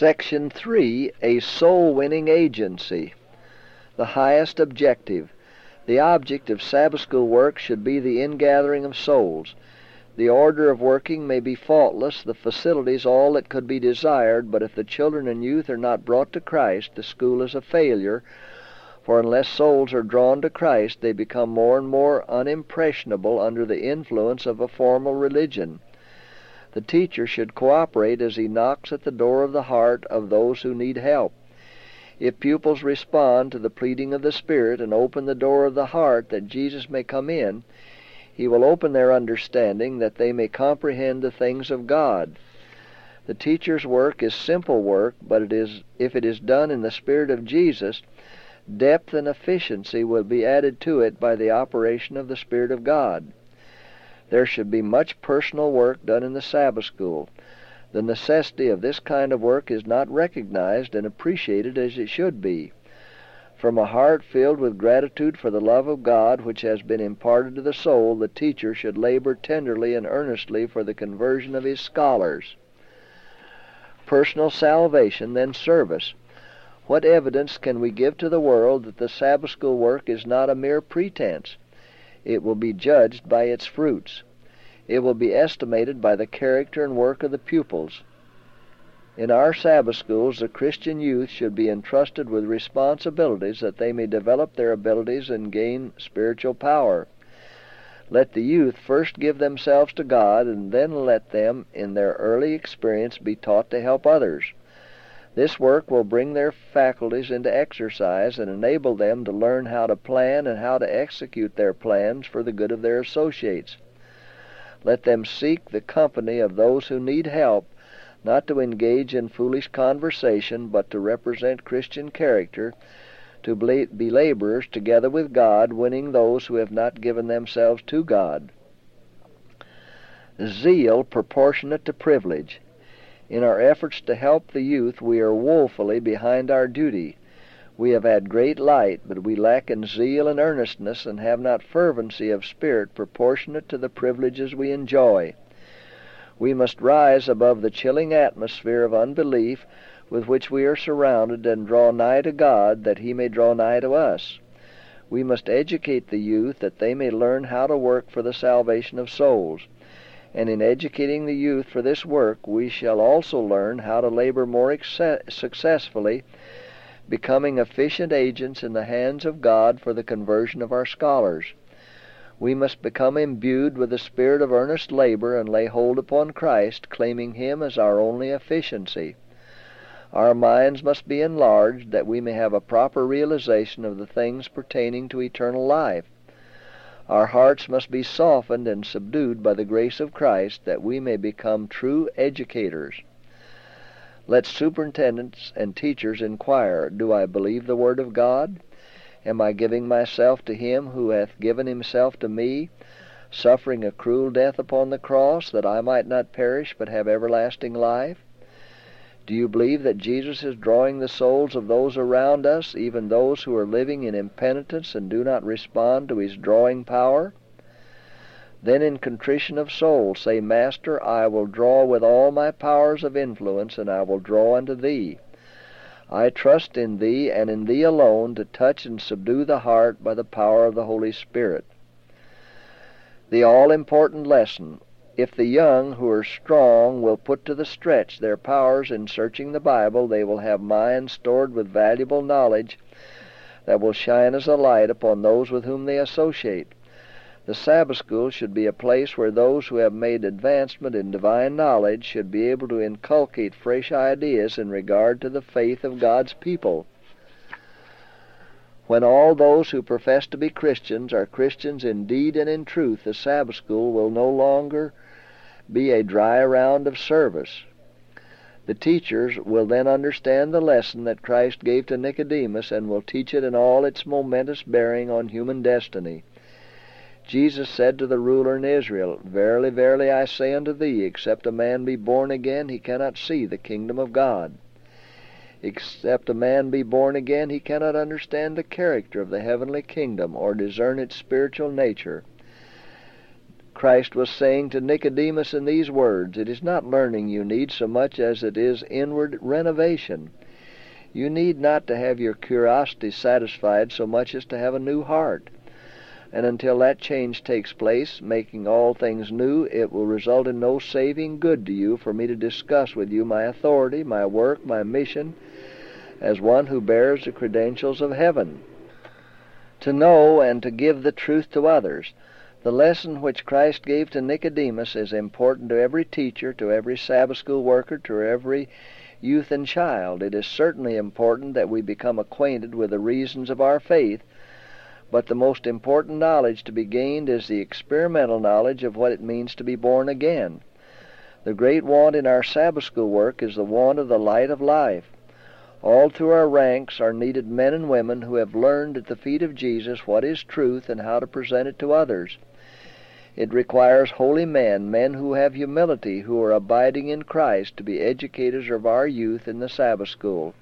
Section 3, a soul-winning agency. The highest objective. The object of Sabbath school work should be the ingathering of souls. The order of working may be faultless, the facilities all that could be desired, but if the children and youth are not brought to Christ, the school is a failure, for unless souls are drawn to Christ, they become more and more unimpressionable under the influence of a formal religion. The teacher should cooperate as he knocks at the door of the heart of those who need help. If pupils respond to the pleading of the Spirit and open the door of the heart that Jesus may come in, He will open their understanding that they may comprehend the things of God. The teacher's work is simple work, but if it is done in the Spirit of Jesus, depth and efficiency will be added to it by the operation of the Spirit of God. There should be much personal work done in the Sabbath school. The necessity of this kind of work is not recognized and appreciated as it should be. From a heart filled with gratitude for the love of God which has been imparted to the soul, the teacher should labor tenderly and earnestly for the conversion of his scholars. Personal salvation, then service. What evidence can we give to the world that the Sabbath school work is not a mere pretense? It will be judged by its fruits. It will be estimated by the character and work of the pupils. In our Sabbath schools, the Christian youth should be entrusted with responsibilities that they may develop their abilities and gain spiritual power. Let the youth first give themselves to God, and then let them, in their early experience, be taught to help others. This work will bring their faculties into exercise and enable them to learn how to plan and how to execute their plans for the good of their associates. Let them seek the company of those who need help, not to engage in foolish conversation, but to represent Christian character, to be laborers together with God, winning those who have not given themselves to God. Zeal proportionate to privilege. In our efforts to help the youth, we are woefully behind our duty. We have had great light, but we lack in zeal and earnestness, and have not fervency of spirit proportionate to the privileges we enjoy. We must rise above the chilling atmosphere of unbelief with which we are surrounded and draw nigh to God that He may draw nigh to us. We must educate the youth that they may learn how to work for the salvation of souls. And in educating the youth for this work, we shall also learn how to labor more successfully, becoming efficient agents in the hands of God for the conversion of our scholars. We must become imbued with the spirit of earnest labor and lay hold upon Christ, claiming Him as our only efficiency. Our minds must be enlarged that we may have a proper realization of the things pertaining to eternal life. Our hearts must be softened and subdued by the grace of Christ that we may become true educators. Let superintendents and teachers inquire, do I believe the Word of God? Am I giving myself to Him who hath given Himself to me, suffering a cruel death upon the cross, that I might not perish but have everlasting life? Do you believe that Jesus is drawing the souls of those around us, even those who are living in impenitence and do not respond to His drawing power? Then in contrition of soul say, Master, I will draw with all my powers of influence, and I will draw unto Thee. I trust in Thee, and in Thee alone, to touch and subdue the heart by the power of the Holy Spirit. The all-important lesson. If the young who are strong will put to the stretch their powers in searching the Bible, they will have minds stored with valuable knowledge that will shine as a light upon those with whom they associate. The Sabbath school should be a place where those who have made advancement in divine knowledge should be able to inculcate fresh ideas in regard to the faith of God's people. When all those who profess to be Christians are Christians in deed and in truth, the Sabbath school will no longer be a dry round of service. The teachers will then understand the lesson that Christ gave to Nicodemus and will teach it in all its momentous bearing on human destiny. Jesus said to the ruler in Israel, Verily, verily, I say unto thee, except a man be born again, he cannot see the kingdom of God. Except a man be born again, he cannot understand the character of the heavenly kingdom or discern its spiritual nature. Christ was saying to Nicodemus in these words, "It is not learning you need so much as it is inward renovation. You need not to have your curiosity satisfied so much as to have a new heart. And until that change takes place, making all things new, it will result in no saving good to you for me to discuss with you my authority, my work, my mission, as one who bears the credentials of heaven. To know and to give the truth to others. The lesson which Christ gave to Nicodemus is important to every teacher, to every Sabbath school worker, to every youth and child. It is certainly important that we become acquainted with the reasons of our faith, but the most important knowledge to be gained is the experimental knowledge of what it means to be born again. The great want in our Sabbath school work is the want of the light of life. All through our ranks are needed men and women who have learned at the feet of Jesus what is truth and how to present it to others. It requires holy men, men who have humility, who are abiding in Christ, to be educators of our youth in the Sabbath school.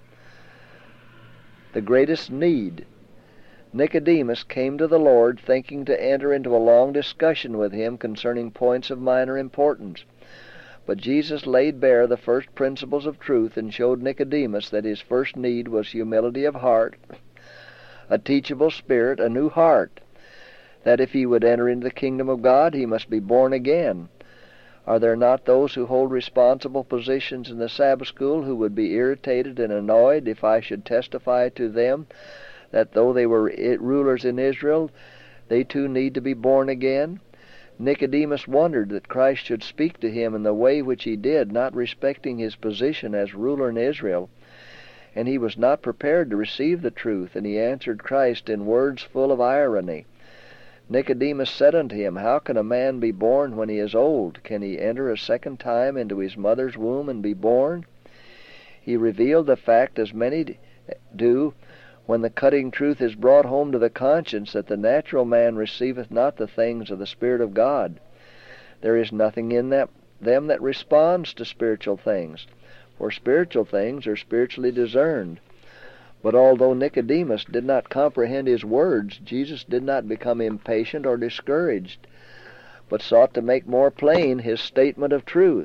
The greatest need. Nicodemus came to the Lord thinking to enter into a long discussion with him concerning points of minor importance. But Jesus laid bare the first principles of truth and showed Nicodemus that his first need was humility of heart, a teachable spirit, a new heart, that if he would enter into the kingdom of God, he must be born again. Are there not those who hold responsible positions in the Sabbath school who would be irritated and annoyed if I should testify to them that though they were rulers in Israel, they too need to be born again? Nicodemus wondered that Christ should speak to him in the way which he did, not respecting his position as ruler in Israel, and he was not prepared to receive the truth, and he answered Christ in words full of irony. Nicodemus said unto him, How can a man be born when he is old? Can he enter a second time into his mother's womb and be born? He revealed the fact, as many do, when the cutting truth is brought home to the conscience, that the natural man receiveth not the things of the Spirit of God. There is nothing in them that responds to spiritual things, for spiritual things are spiritually discerned. But although Nicodemus did not comprehend his words, Jesus did not become impatient or discouraged, but sought to make more plain his statement of truth.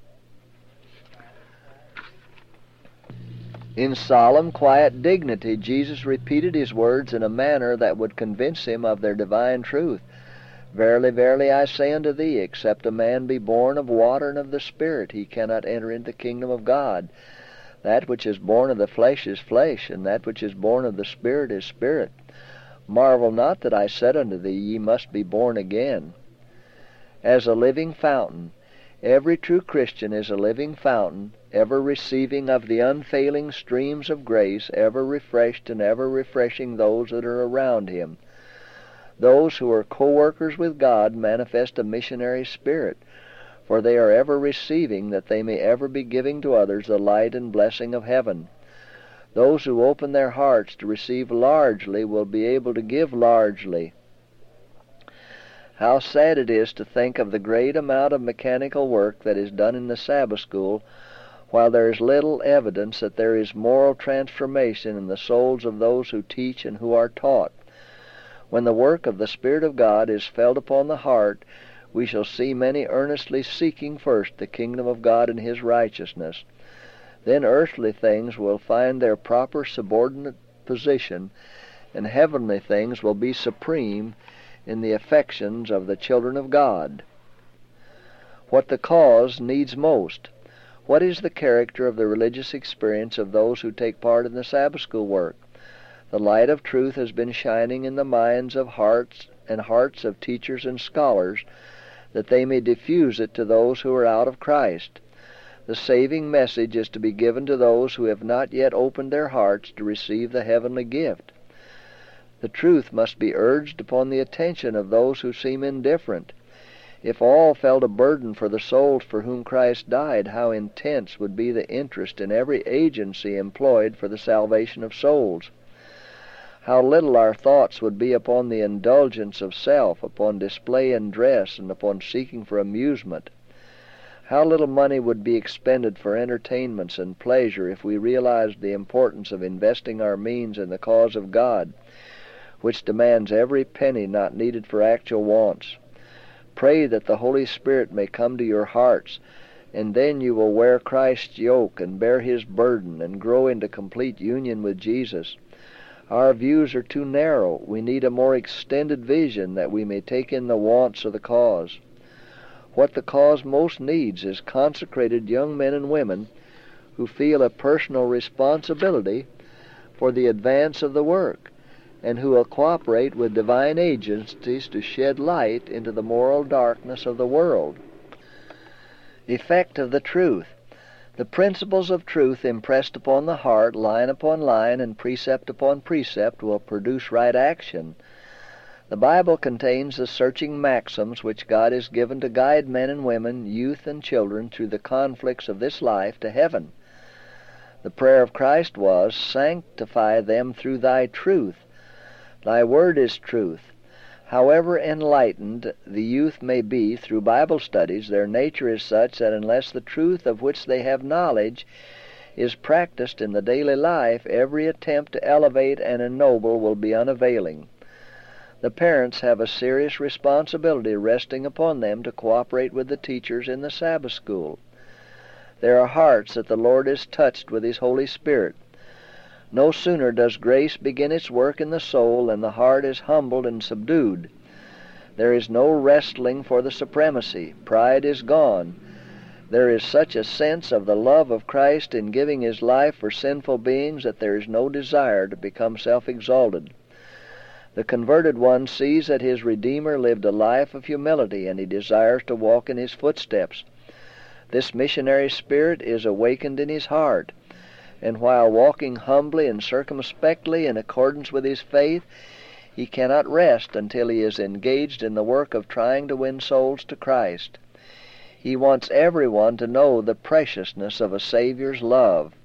In solemn, quiet dignity, Jesus repeated his words in a manner that would convince him of their divine truth. Verily, verily, I say unto thee, except a man be born of water and of the Spirit, he cannot enter into the kingdom of God. That which is born of the flesh is flesh, and that which is born of the Spirit is spirit. Marvel not that I said unto thee, Ye must be born again. As a living fountain, every true Christian is a living fountain, ever receiving of the unfailing streams of grace, ever refreshed and ever refreshing those that are around him. Those who are co-workers with God manifest a missionary spirit, for they are ever receiving that they may ever be giving to others the light and blessing of heaven. Those who open their hearts to receive largely will be able to give largely. How sad it is to think of the great amount of mechanical work that is done in the Sabbath school, while there is little evidence that there is moral transformation in the souls of those who teach and who are taught. When the work of the Spirit of God is felt upon the heart, we shall see many earnestly seeking first the kingdom of God and His righteousness. Then earthly things will find their proper subordinate position, and heavenly things will be supreme in the affections of the children of God. What the cause needs most. What is the character of the religious experience of those who take part in the Sabbath school work? The light of truth has been shining in the minds of hearts of teachers and scholars, that they may diffuse it to those who are out of Christ. The saving message is to be given to those who have not yet opened their hearts to receive the heavenly gift. The truth must be urged upon the attention of those who seem indifferent. If all felt a burden for the souls for whom Christ died, how intense would be the interest in every agency employed for the salvation of souls. How little our thoughts would be upon the indulgence of self, upon display and dress, and upon seeking for amusement. How little money would be expended for entertainments and pleasure if we realized the importance of investing our means in the cause of God, which demands every penny not needed for actual wants. Pray that the Holy Spirit may come to your hearts, and then you will wear Christ's yoke and bear His burden and grow into complete union with Jesus. Our views are too narrow. We need a more extended vision that we may take in the wants of the cause. What the cause most needs is consecrated young men and women who feel a personal responsibility for the advance of the work, and who will cooperate with divine agencies to shed light into the moral darkness of the world. Effect of the truth. The principles of truth impressed upon the heart, line upon line and precept upon precept, will produce right action. The Bible contains the searching maxims which God has given to guide men and women, youth and children, through the conflicts of this life to heaven. The prayer of Christ was, "Sanctify them through thy truth. Thy word is truth." However enlightened the youth may be through Bible studies, their nature is such that unless the truth of which they have knowledge is practiced in the daily life, every attempt to elevate and ennoble will be unavailing. The parents have a serious responsibility resting upon them to cooperate with the teachers in the Sabbath school. There are hearts that the Lord has touched with His Holy Spirit. No sooner does grace begin its work in the soul than the heart is humbled and subdued. There is no wrestling for the supremacy. Pride is gone. There is such a sense of the love of Christ in giving His life for sinful beings that there is no desire to become self-exalted. The converted one sees that his Redeemer lived a life of humility, and he desires to walk in His footsteps. This missionary spirit is awakened in his heart, and while walking humbly and circumspectly in accordance with his faith, he cannot rest until he is engaged in the work of trying to win souls to Christ. He wants everyone to know the preciousness of a Savior's love.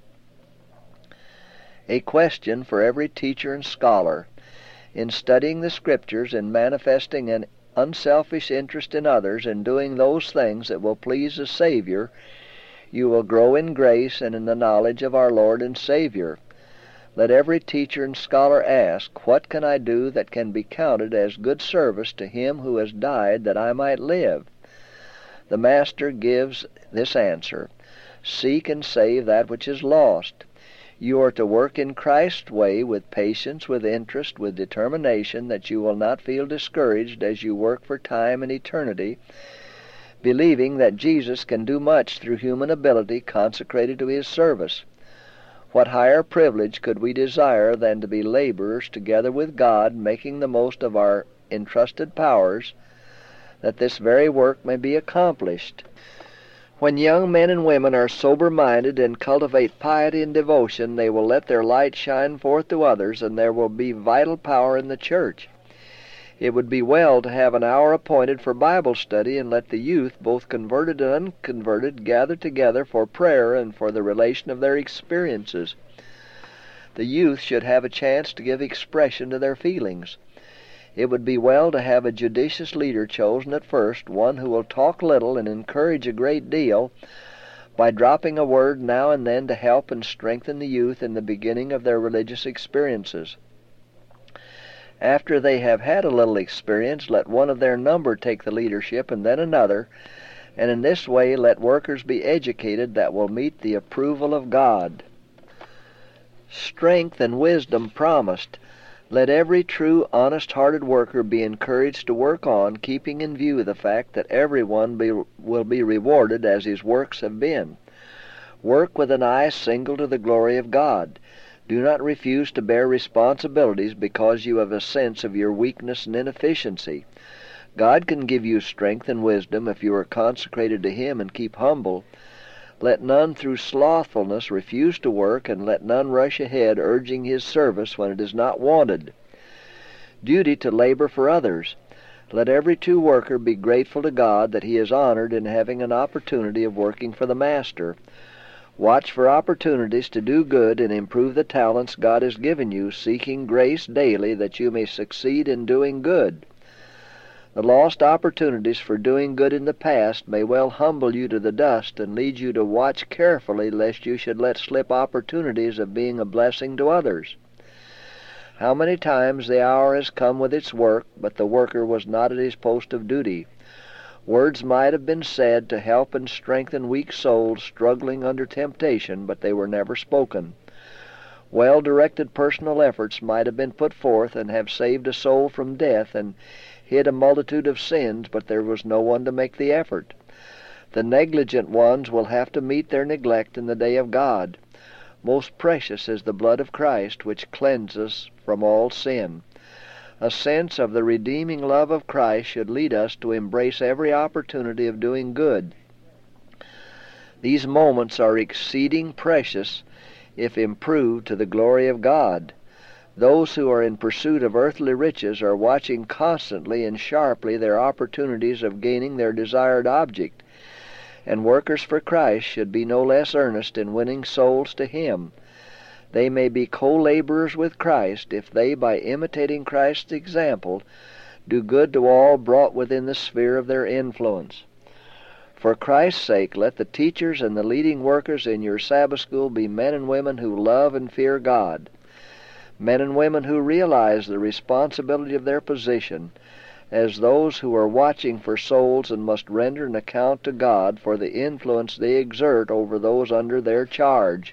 A question for every teacher and scholar. In studying the Scriptures and manifesting an unselfish interest in others and doing those things that will please the Savior, you will grow in grace and in the knowledge of our Lord and Savior. Let every teacher and scholar ask, "What can I do that can be counted as good service to Him who has died that I might live?" The Master gives this answer: "Seek and save that which is lost." You are to work in Christ's way with patience, with interest, with determination, that you will not feel discouraged as you work for time and eternity, believing that Jesus can do much through human ability consecrated to His service. What higher privilege could we desire than to be laborers together with God, making the most of our entrusted powers, that this very work may be accomplished? When young men and women are sober-minded and cultivate piety and devotion, they will let their light shine forth to others, and there will be vital power in the church. It would be well to have an hour appointed for Bible study, and let the youth, both converted and unconverted, gather together for prayer and for the relation of their experiences. The youth should have a chance to give expression to their feelings. It would be well to have a judicious leader chosen at first, one who will talk little and encourage a great deal, by dropping a word now and then to help and strengthen the youth in the beginning of their religious experiences. After they have had a little experience, let one of their number take the leadership, and then another, and in this way let workers be educated that will meet the approval of God. Strength and wisdom promised. Let every true, honest-hearted worker be encouraged to work on, keeping in view the fact that everyone will be rewarded as his works have been. Work with an eye single to the glory of God. Do not refuse to bear responsibilities because you have a sense of your weakness and inefficiency. God can give you strength and wisdom if you are consecrated to Him and keep humble. Let none through slothfulness refuse to work, and let none rush ahead urging His service when it is not wanted. Duty to labor for others. Let every true worker be grateful to God that he is honored in having an opportunity of working for the Master. Watch for opportunities to do good and improve the talents God has given you, seeking grace daily that you may succeed in doing good. The lost opportunities for doing good in the past may well humble you to the dust and lead you to watch carefully lest you should let slip opportunities of being a blessing to others. How many times the hour has come with its work, but the worker was not at his post of duty. Words might have been said to help and strengthen weak souls struggling under temptation, but they were never spoken. Well-directed personal efforts might have been put forth and have saved a soul from death and hid a multitude of sins, but there was no one to make the effort. The negligent ones will have to meet their neglect in the day of God. Most precious is the blood of Christ, which cleanses from all sin. A sense of the redeeming love of Christ should lead us to embrace every opportunity of doing good. These moments are exceeding precious if improved to the glory of God. Those who are in pursuit of earthly riches are watching constantly and sharply their opportunities of gaining their desired object, and workers for Christ should be no less earnest in winning souls to Him. They may be co-laborers with Christ if they, by imitating Christ's example, do good to all brought within the sphere of their influence. For Christ's sake, let the teachers and the leading workers in your Sabbath school be men and women who love and fear God, men and women who realize the responsibility of their position as those who are watching for souls and must render an account to God for the influence they exert over those under their charge.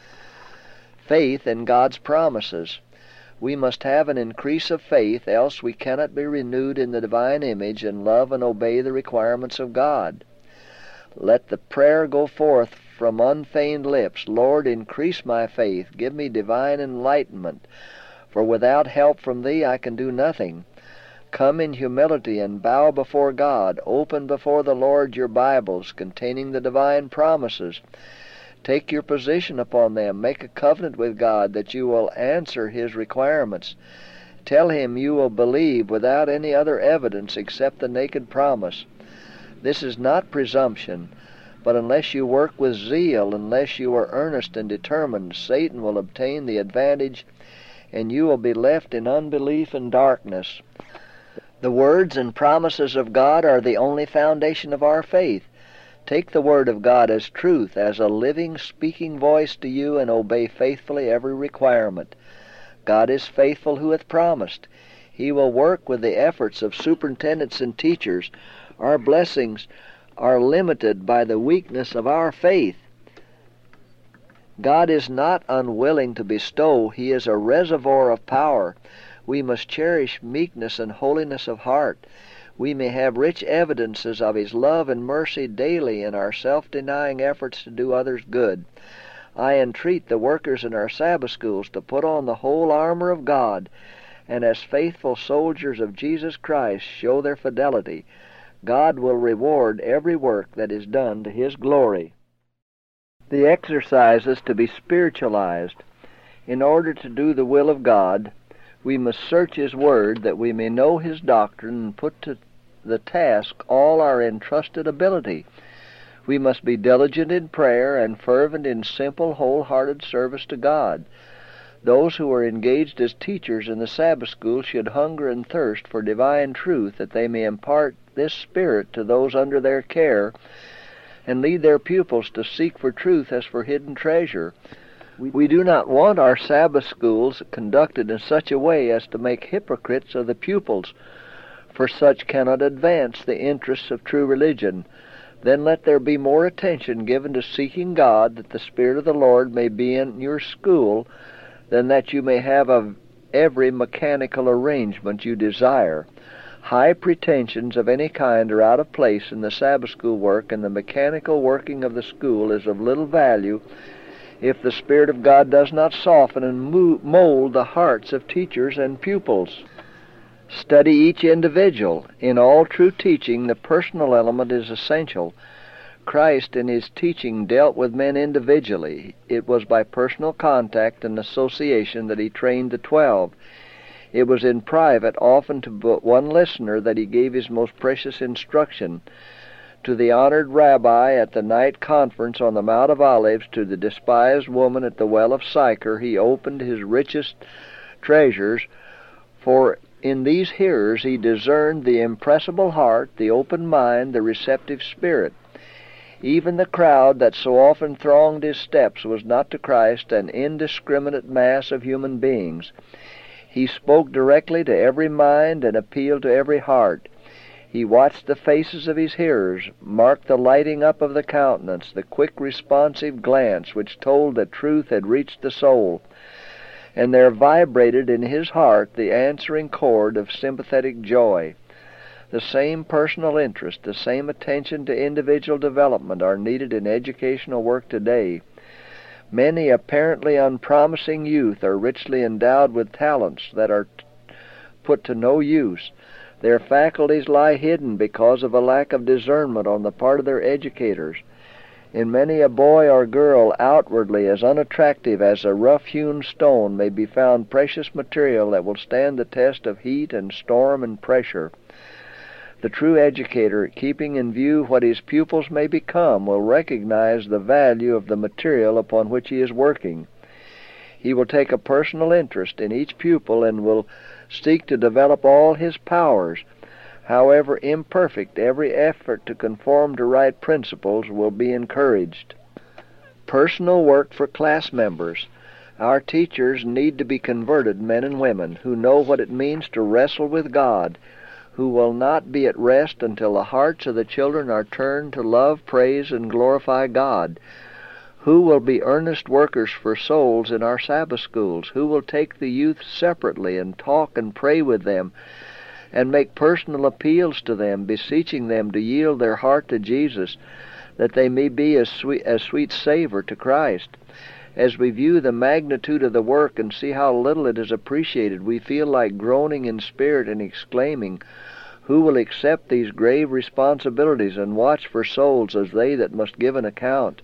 Faith in God's promises. We must have an increase of faith, else we cannot be renewed in the divine image and love and obey the requirements of God. Let the prayer go forth from unfeigned lips, Lord, increase my faith, give me divine enlightenment, for without help from Thee I can do nothing. Come in humility and bow before God. Open before the Lord your Bibles containing the divine promises. Take your position upon them. Make a covenant with God that you will answer His requirements. Tell Him you will believe without any other evidence except the naked promise. This is not presumption, but unless you work with zeal, unless you are earnest and determined, Satan will obtain the advantage, and you will be left in unbelief and darkness. The words and promises of God are the only foundation of our faith. Take the Word of God as truth, as a living, speaking voice to you, and obey faithfully every requirement. God is faithful who hath promised. He will work with the efforts of superintendents and teachers. Our blessings are limited by the weakness of our faith. God is not unwilling to bestow. He is a reservoir of power. We must cherish meekness and holiness of heart. We may have rich evidences of His love and mercy daily in our self-denying efforts to do others good. I entreat the workers in our Sabbath schools to put on the whole armor of God, and as faithful soldiers of Jesus Christ show their fidelity. God will reward every work that is done to His glory. The exercises to be spiritualized. In order to do the will of God, we must search His Word that we may know His doctrine and put to the task all our entrusted ability. We must be diligent in prayer and fervent in simple, wholehearted service to God. Those who are engaged as teachers in the Sabbath school should hunger and thirst for divine truth, that they may impart this spirit to those under their care and lead their pupils to seek for truth as for hidden treasure. We do not want our Sabbath schools conducted in such a way as to make hypocrites of the pupils, for such cannot advance the interests of true religion. Then let there be more attention given to seeking God, that the Spirit of the Lord may be in your school, than that you may have of every mechanical arrangement you desire. High pretensions of any kind are out of place in the Sabbath school work, and the mechanical working of the school is of little value if the Spirit of God does not soften and mold the hearts of teachers and pupils. Study each individual. In all true teaching, the personal element is essential. Christ in His teaching dealt with men individually. It was by personal contact and association that He trained the 12. It was in private, often to but one listener, that He gave His most precious instruction. To the honored rabbi at the night conference on the Mount of Olives, to the despised woman at the well of Sychar, He opened His richest treasures, for in these hearers He discerned the impressible heart, the open mind, the receptive spirit. Even the crowd that so often thronged His steps was not to Christ an indiscriminate mass of human beings. He spoke directly to every mind and appealed to every heart. He watched the faces of his hearers, marked the lighting up of the countenance, the quick responsive glance which told that truth had reached the soul, and there vibrated in his heart the answering chord of sympathetic joy. The same personal interest, the same attention to individual development are needed in educational work today. Many apparently unpromising youth are richly endowed with talents that are put to no use. Their faculties lie hidden because of a lack of discernment on the part of their educators. In many a boy or girl outwardly as unattractive as a rough-hewn stone may be found precious material that will stand the test of heat and storm and pressure. The true educator, keeping in view what his pupils may become, will recognize the value of the material upon which he is working. He will take a personal interest in each pupil and will seek to develop all his powers. However imperfect, every effort to conform to right principles will be encouraged. Personal work for class members. Our teachers need to be converted men and women who know what it means to wrestle with God, who will not be at rest until the hearts of the children are turned to love, praise, and glorify God, who will be earnest workers for souls in our Sabbath schools, who will take the youth separately and talk and pray with them and make personal appeals to them, beseeching them to yield their heart to Jesus, that they may be a sweet savor to Christ. As we view the magnitude of the work and see how little it is appreciated, we feel like groaning in spirit and exclaiming, "Who will accept these grave responsibilities and watch for souls as they that must give an account?"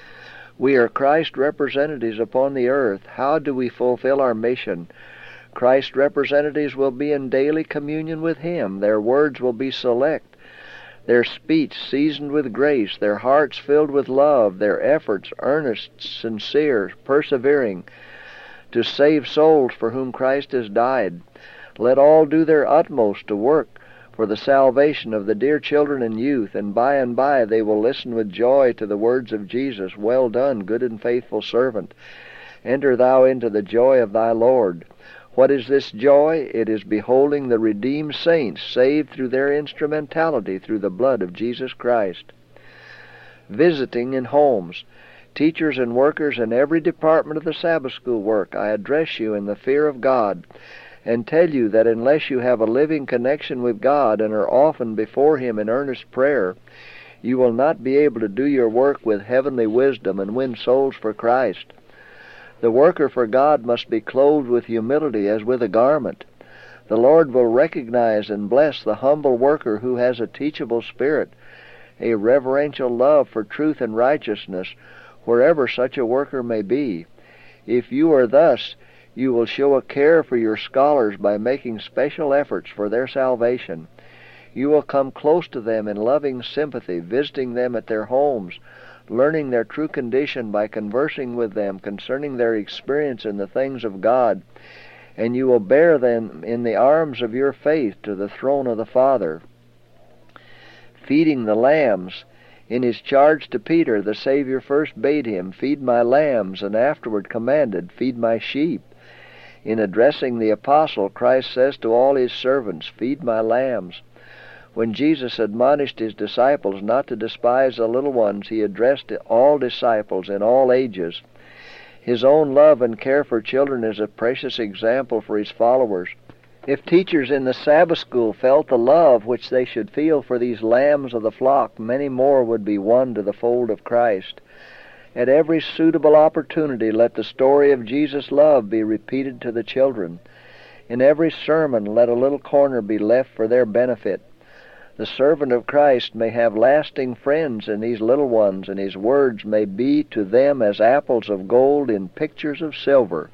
We are Christ's representatives upon the earth. How do we fulfill our mission? Christ's representatives will be in daily communion with Him. Their words will be select, their speech seasoned with grace, their hearts filled with love, their efforts earnest, sincere, persevering, to save souls for whom Christ has died. Let all do their utmost to work for the salvation of the dear children and youth, and by they will listen with joy to the words of Jesus, "Well done, good and faithful servant. Enter thou into the joy of thy Lord." What is this joy? It is beholding the redeemed saints saved through their instrumentality through the blood of Jesus Christ. Visiting in homes. Teachers and workers in every department of the Sabbath school work, I address you in the fear of God, and tell you that unless you have a living connection with God and are often before Him in earnest prayer, you will not be able to do your work with heavenly wisdom and win souls for Christ. The worker for God must be clothed with humility as with a garment. The Lord will recognize and bless the humble worker who has a teachable spirit, a reverential love for truth and righteousness, wherever such a worker may be. If you are thus, you will show a care for your scholars by making special efforts for their salvation. You will come close to them in loving sympathy, visiting them at their homes, learning their true condition by conversing with them concerning their experience in the things of God, and you will bear them in the arms of your faith to the throne of the Father. Feeding the lambs. In His charge to Peter, the Savior first bade him, "Feed my lambs," and afterward commanded, "Feed my sheep." In addressing the apostle, Christ says to all His servants, "Feed my lambs." When Jesus admonished His disciples not to despise the little ones, He addressed all disciples in all ages. His own love and care for children is a precious example for His followers. If teachers in the Sabbath school felt the love which they should feel for these lambs of the flock, many more would be won to the fold of Christ. At every suitable opportunity, let the story of Jesus' love be repeated to the children. In every sermon, let a little corner be left for their benefit. The servant of Christ may have lasting friends in these little ones, and his words may be to them as apples of gold in pictures of silver.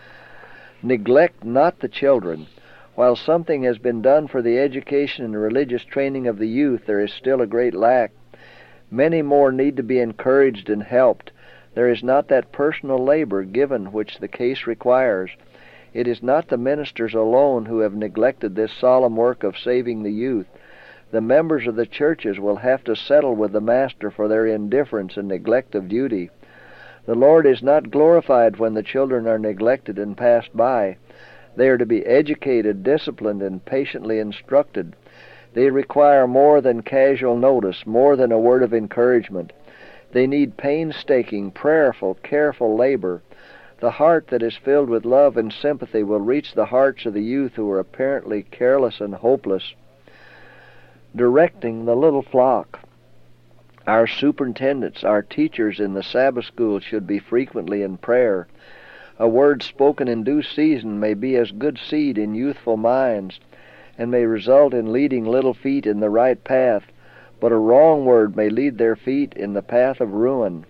Neglect not the children. While something has been done for the education and religious training of the youth, there is still a great lack. Many more need to be encouraged and helped. There is not that personal labor given which the case requires. It is not the ministers alone who have neglected this solemn work of saving the youth. The members of the churches will have to settle with the Master for their indifference and neglect of duty. The Lord is not glorified when the children are neglected and passed by. They are to be educated, disciplined, and patiently instructed. They require more than casual notice, more than a word of encouragement. They need painstaking, prayerful, careful labor. The heart that is filled with love and sympathy will reach the hearts of the youth who are apparently careless and hopeless. Directing the little flock. Our superintendents, our teachers in the Sabbath school should be frequently in prayer. A word spoken in due season may be as good seed in youthful minds, and may result in leading little feet in the right path, but a wrong word may lead their feet in the path of ruin.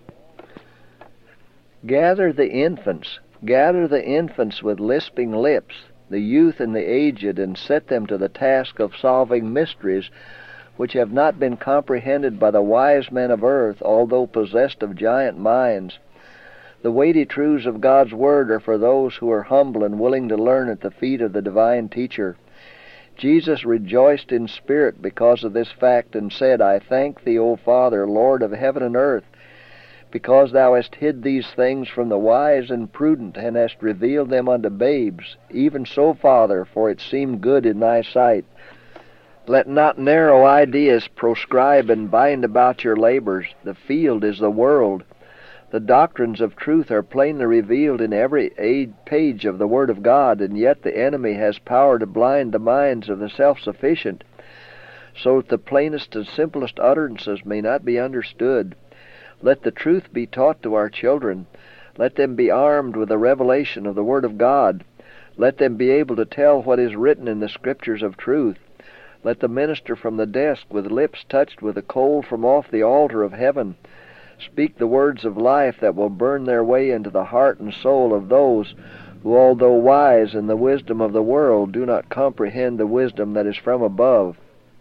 Gather the infants with lisping lips, the youth and the aged, and set them to the task of solving mysteries which have not been comprehended by the wise men of earth, although possessed of giant minds. The weighty truths of God's Word are for those who are humble and willing to learn at the feet of the divine teacher. Jesus rejoiced in spirit because of this fact and said, I thank thee, O Father, Lord of heaven and earth, because thou hast hid these things from the wise and prudent, and hast revealed them unto babes. Even so, Father, for it seemed good in thy sight. Let not narrow ideas proscribe and bind about your labors. The field is the world. The doctrines of truth are plainly revealed in every page of the Word of God, and yet the enemy has power to blind the minds of the self-sufficient, so that the plainest and simplest utterances may not be understood. Let the truth be taught to our children. Let them be armed with the revelation of the Word of God. Let them be able to tell what is written in the Scriptures of truth. Let the minister from the desk, with lips touched with the coal from off the altar of heaven, speak the words of life that will burn their way into the heart and soul of those who, although wise in the wisdom of the world, do not comprehend the wisdom that is from above.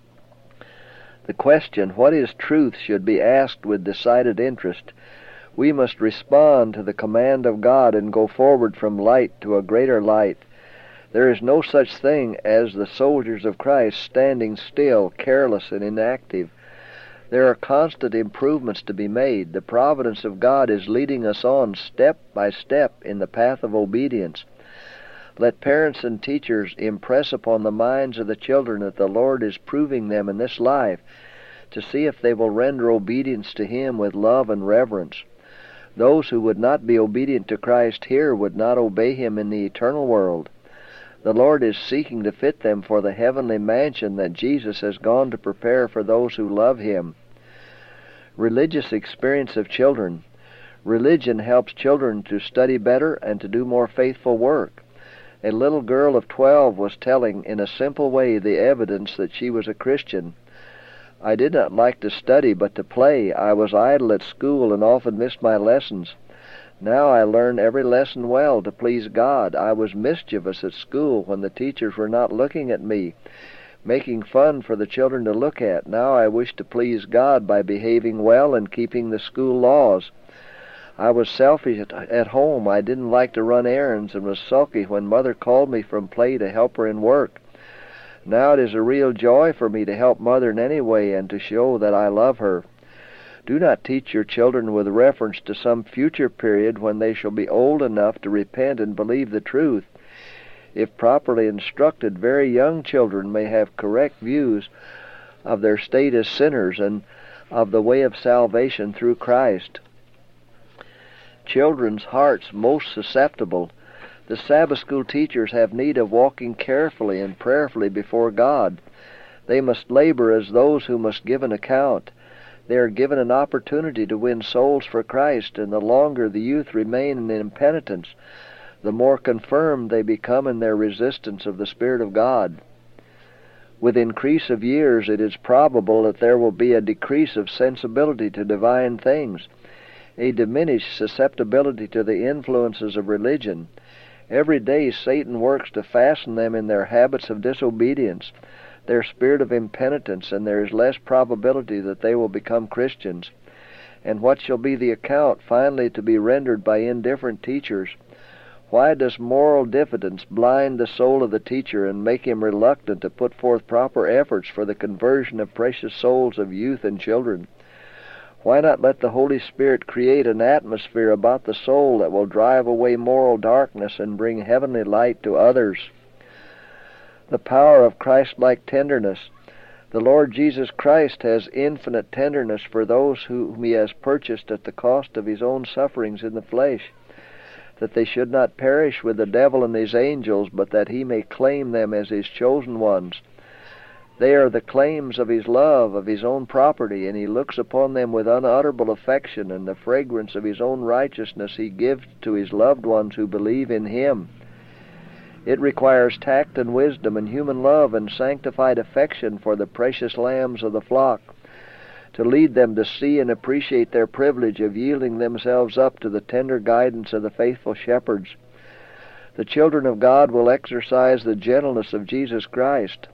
The question, what is truth, should be asked with decided interest. We must respond to the command of God and go forward from light to a greater light. There is no such thing as the soldiers of Christ standing still, careless, and inactive. There are constant improvements to be made. The providence of God is leading us on step by step in the path of obedience. Let parents and teachers impress upon the minds of the children that the Lord is proving them in this life to see if they will render obedience to Him with love and reverence. Those who would not be obedient to Christ here would not obey Him in the eternal world. The Lord is seeking to fit them for the heavenly mansion that Jesus has gone to prepare for those who love Him. Religious experience of children. Religion helps children to study better and to do more faithful work. A little girl of 12 was telling in a simple way the evidence that she was a Christian. I did not like to study but to play. I was idle at school and often missed my lessons. Now I learn every lesson well to please God. I was mischievous at school when the teachers were not looking at me, making fun for the children to look at. Now I wish to please God by behaving well and keeping the school laws. I was selfish at home. I didn't like to run errands and was sulky when Mother called me from play to help her in work. Now it is a real joy for me to help Mother in any way and to show that I love her. Do not teach your children with reference to some future period when they shall be old enough to repent and believe the truth. If properly instructed, very young children may have correct views of their state as sinners and of the way of salvation through Christ. Children's hearts most susceptible. The Sabbath school teachers have need of walking carefully and prayerfully before God. They must labor as those who must give an account. They are given an opportunity to win souls for Christ, and the longer the youth remain in impenitence, the more confirmed they become in their resistance of the Spirit of God. With increase of years, it is probable that there will be a decrease of sensibility to divine things, a diminished susceptibility to the influences of religion. Every day Satan works to fasten them in their habits of disobedience, their spirit of impenitence, and there is less probability that they will become Christians. And what shall be the account finally to be rendered by indifferent teachers? Why does moral diffidence blind the soul of the teacher and make him reluctant to put forth proper efforts for the conversion of precious souls of youth and children? Why not let the Holy Spirit create an atmosphere about the soul that will drive away moral darkness and bring heavenly light to others? The power of Christ-like tenderness. The Lord Jesus Christ has infinite tenderness for those whom he has purchased at the cost of his own sufferings in the flesh, that they should not perish with the devil and his angels, but that he may claim them as his chosen ones. They are the claims of his love, of his own property, and he looks upon them with unutterable affection, and the fragrance of his own righteousness he gives to his loved ones who believe in him. It requires tact and wisdom and human love and sanctified affection for the precious lambs of the flock, to lead them to see and appreciate their privilege of yielding themselves up to the tender guidance of the faithful shepherds. The children of God will exercise the gentleness of Jesus Christ.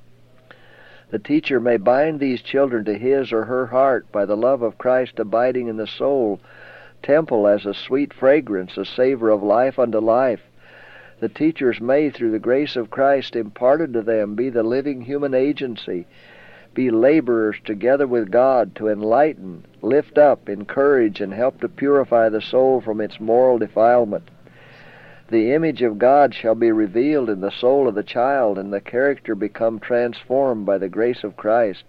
The teacher may bind these children to his or her heart by the love of Christ abiding in the soul, temple as a sweet fragrance, a savor of life unto life. The teachers may, through the grace of Christ imparted to them, be the living human agency, be laborers together with God to enlighten, lift up, encourage, and help to purify the soul from its moral defilement. The image of God shall be revealed in the soul of the child, and the character become transformed by the grace of Christ.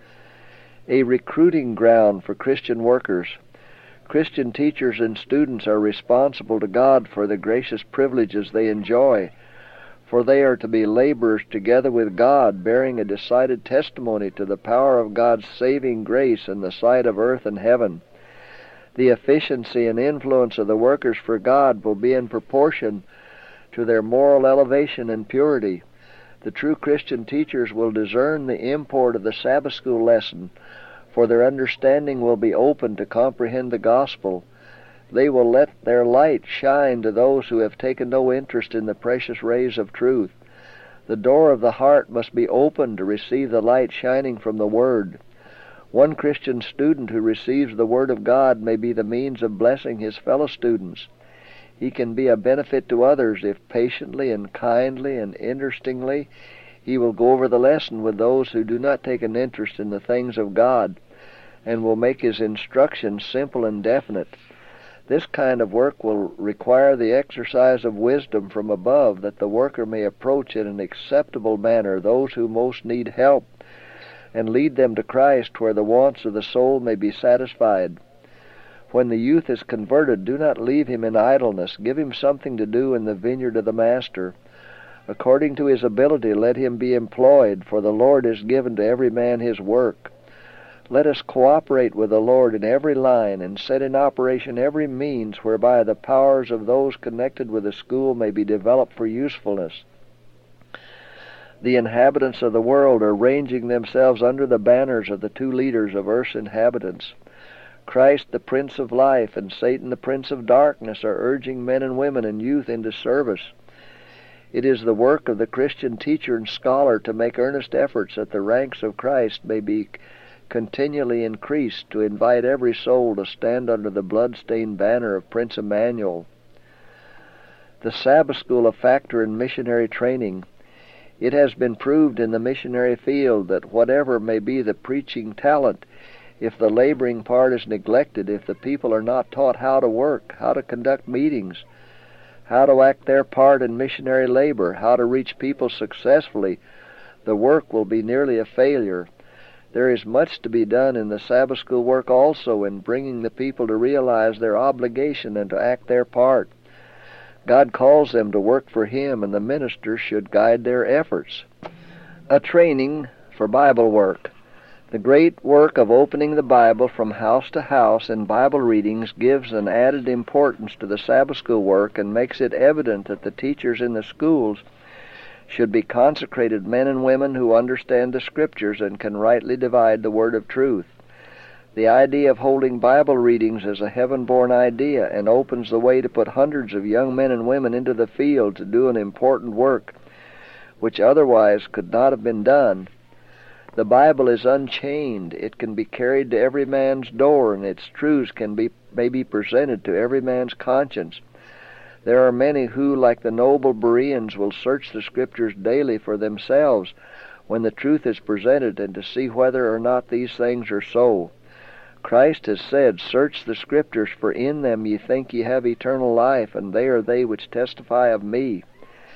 A recruiting ground for Christian workers. Christian teachers and students are responsible to God for the gracious privileges they enjoy, for they are to be laborers together with God, bearing a decided testimony to the power of God's saving grace in the sight of earth and heaven. The efficiency and influence of the workers for God will be in proportion to their moral elevation and purity. The true Christian teachers will discern the import of the Sabbath school lesson, for their understanding will be open to comprehend the gospel. They will let their light shine to those who have taken no interest in the precious rays of truth. The door of the heart must be open to receive the light shining from the Word. One Christian student who receives the Word of God may be the means of blessing his fellow students. He can be a benefit to others if patiently and kindly and interestingly he will go over the lesson with those who do not take an interest in the things of God, and will make his instruction simple and definite. This kind of work will require the exercise of wisdom from above, that the worker may approach in an acceptable manner those who most need help, and lead them to Christ, where the wants of the soul may be satisfied. When the youth is converted, do not leave him in idleness. Give him something to do in the vineyard of the Master. According to his ability, let him be employed, for the Lord has given to every man his work. Let us cooperate with the Lord in every line, and set in operation every means whereby the powers of those connected with the school may be developed for usefulness. The inhabitants of the world are ranging themselves under the banners of the two leaders of earth's inhabitants. Christ, the Prince of Life, and Satan, the Prince of Darkness, are urging men and women and youth into service. It is the work of the Christian teacher and scholar to make earnest efforts that the ranks of Christ may be continually increased, to invite every soul to stand under the blood-stained banner of Prince Emmanuel. The Sabbath School, a factor in missionary training. It has been proved in the missionary field that whatever may be the preaching talent, if the laboring part is neglected, if the people are not taught how to work, how to conduct meetings, how to act their part in missionary labor, how to reach people successfully, the work will be nearly a failure. There is much to be done in the Sabbath school work also, in bringing the people to realize their obligation and to act their part. God calls them to work for Him, and the ministers should guide their efforts. A training for Bible work. The great work of opening the Bible from house to house in Bible readings gives an added importance to the Sabbath school work, and makes it evident that the teachers in the schools should be consecrated men and women who understand the Scriptures and can rightly divide the word of truth. The idea of holding Bible readings is a heaven-born idea, and opens the way to put hundreds of young men and women into the field to do an important work which otherwise could not have been done. The Bible is unchained. It can be carried to every man's door, and its truths may be presented to every man's conscience. There are many who, like the noble Bereans, will search the Scriptures daily for themselves when the truth is presented, and to see whether or not these things are so. Christ has said, "Search the Scriptures, for in them ye think ye have eternal life, and they are they which testify of me."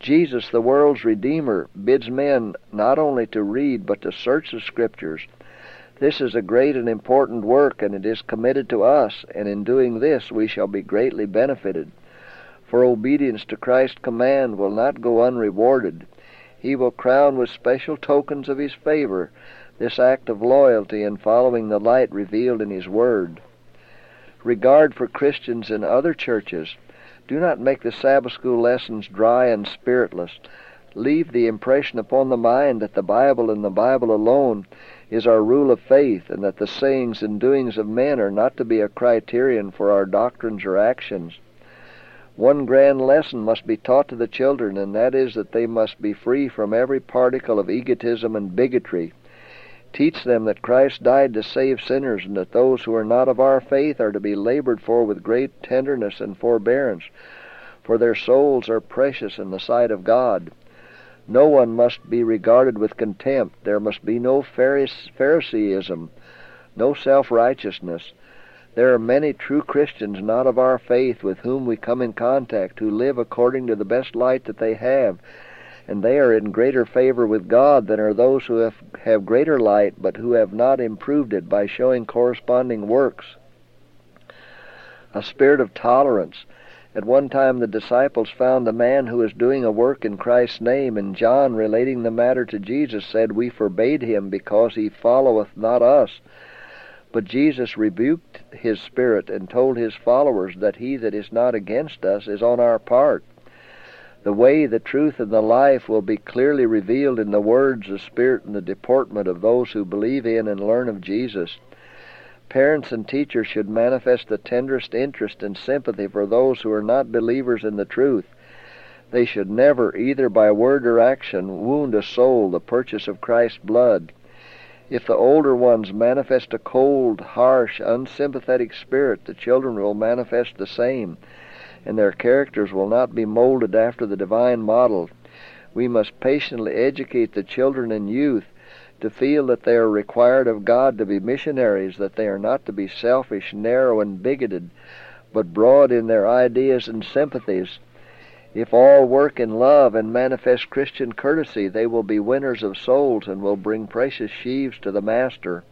Jesus, the world's Redeemer, bids men not only to read but to search the Scriptures. This is a great and important work, and it is committed to us, and in doing this we shall be greatly benefited. For obedience to Christ's command will not go unrewarded. He will crown with special tokens of His favor this act of loyalty in following the light revealed in His Word. Regard for Christians in other churches. Do not make the Sabbath school lessons dry and spiritless. Leave the impression upon the mind that the Bible and the Bible alone is our rule of faith, and that the sayings and doings of men are not to be a criterion for our doctrines or actions. One grand lesson must be taught to the children, and that is that they must be free from every particle of egotism and bigotry. Teach them that Christ died to save sinners, and that those who are not of our faith are to be labored for with great tenderness and forbearance, for their souls are precious in the sight of God. No one must be regarded with contempt. There must be no Phariseeism, no self-righteousness. There are many true Christians not of our faith with whom we come in contact, who live according to the best light that they have, and they are in greater favor with God than are those who have greater light, but who have not improved it by showing corresponding works. A spirit of tolerance. At one time the disciples found a man who was doing a work in Christ's name, and John, relating the matter to Jesus, said, "We forbade him, because he followeth not us." But Jesus rebuked his spirit, and told his followers that he that is not against us is on our part. The way, the truth, and the life will be clearly revealed in the words, the spirit, and the deportment of those who believe in and learn of Jesus. Parents and teachers should manifest the tenderest interest and sympathy for those who are not believers in the truth. They should never, either by word or action, wound a soul, the purchase of Christ's blood. If the older ones manifest a cold, harsh, unsympathetic spirit, the children will manifest the same, and their characters will not be molded after the divine model. We must patiently educate the children and youth to feel that they are required of God to be missionaries, that they are not to be selfish, narrow, and bigoted, but broad in their ideas and sympathies. If all work in love and manifest Christian courtesy, they will be winners of souls and will bring precious sheaves to the Master.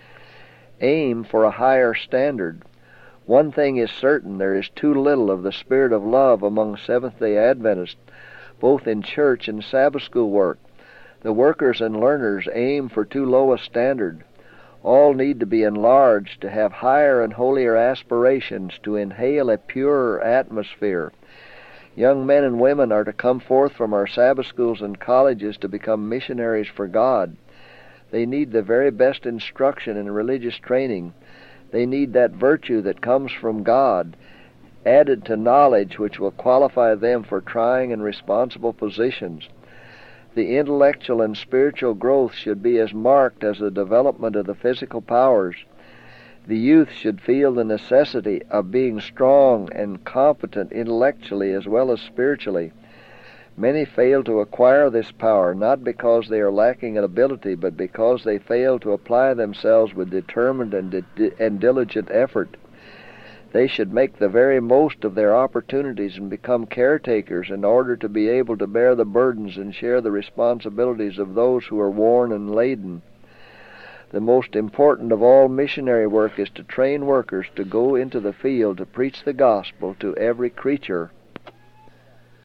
Aim for a higher standard. One thing is certain, there is too little of the spirit of love among Seventh-day Adventists, both in church and Sabbath school work. The workers and learners aim for too low a standard. All need to be enlarged, to have higher and holier aspirations, to inhale a purer atmosphere. Young men and women are to come forth from our Sabbath schools and colleges to become missionaries for God. They need the very best instruction and religious training. They need that virtue that comes from God, added to knowledge which will qualify them for trying and responsible positions. The intellectual and spiritual growth should be as marked as the development of the physical powers. The youth should feel the necessity of being strong and competent intellectually as well as spiritually. Many fail to acquire this power, not because they are lacking in ability, but because they fail to apply themselves with determined and diligent effort. They should make the very most of their opportunities and become caretakers in order to be able to bear the burdens and share the responsibilities of those who are worn and laden. The most important of all missionary work is to train workers to go into the field to preach the gospel to every creature.